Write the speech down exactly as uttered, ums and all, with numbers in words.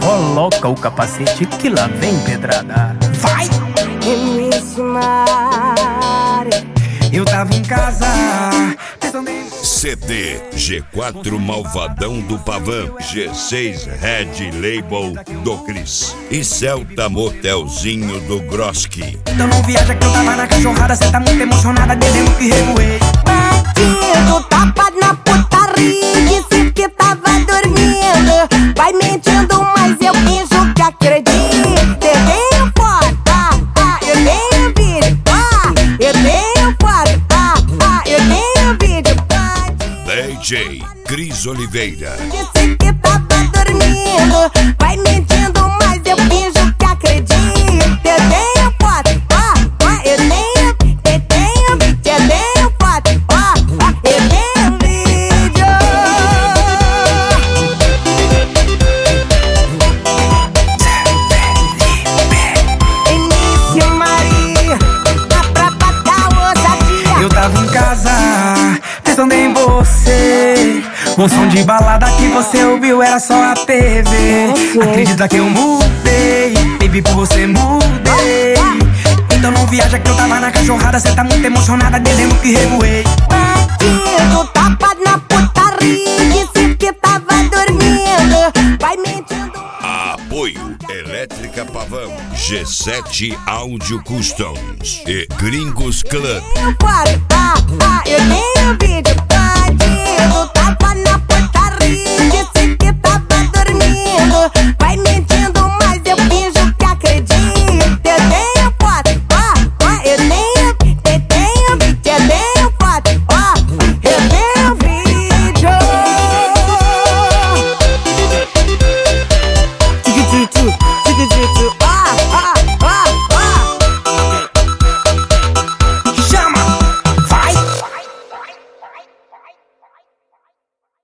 coloca o capacete que lá vem pedrada. Vai! M C Mari, eu tava em casa pensando em... C D G quatro Malvadão do Pavão, G seis Red Label do Cris e Celta Motelzinho do Groski. Então não viaja que eu tava na cachorrada, cê tá muito emocionada, dizendo que revoei. bandido, tapa na putaria, disse que tava dormindo. Vai mentindo, mas eu finjo que acredito. Eu tenho foto, ah, ah, eu tenho vídeo, ah, eu tenho foto, ah, ah, eu tenho vídeo. D J Cris Oliveira. Disse que tava dormindo. Vai mentindo, mas eu finjo que acredito. Eu tenho foto, ah, ah, eu tenho, eu tenho, eu tenho foto, ah, ah, eu tenho vídeo. M C Mari, dá pra pagar ousadia. Eu tava em casa pensando em você. O som de balada que você ouviu era só a T V. Acredita que eu mudei, baby, por você mudei. Então não viaja que eu tava na cachorrada, cê tá muito emocionada, dizendo que revoei. Bandido, tapa na putaria, disse que tava dormindo. Vai mentindo. Apoio Elétrica Pavão, G sete Audio Customs e Gringos Club. Eu foto, ah, ah, eu tenho vídeo. Bandido, tapa na putaria, disse que tava dormindo. Vai mentindo, mas eu finjo que acredito. Eu tenho foto, ah, ah, eu tenho, eu tenho, eu tenho foto, ah, eu tenho vídeo. Tiki-tiki, tiki-tiki,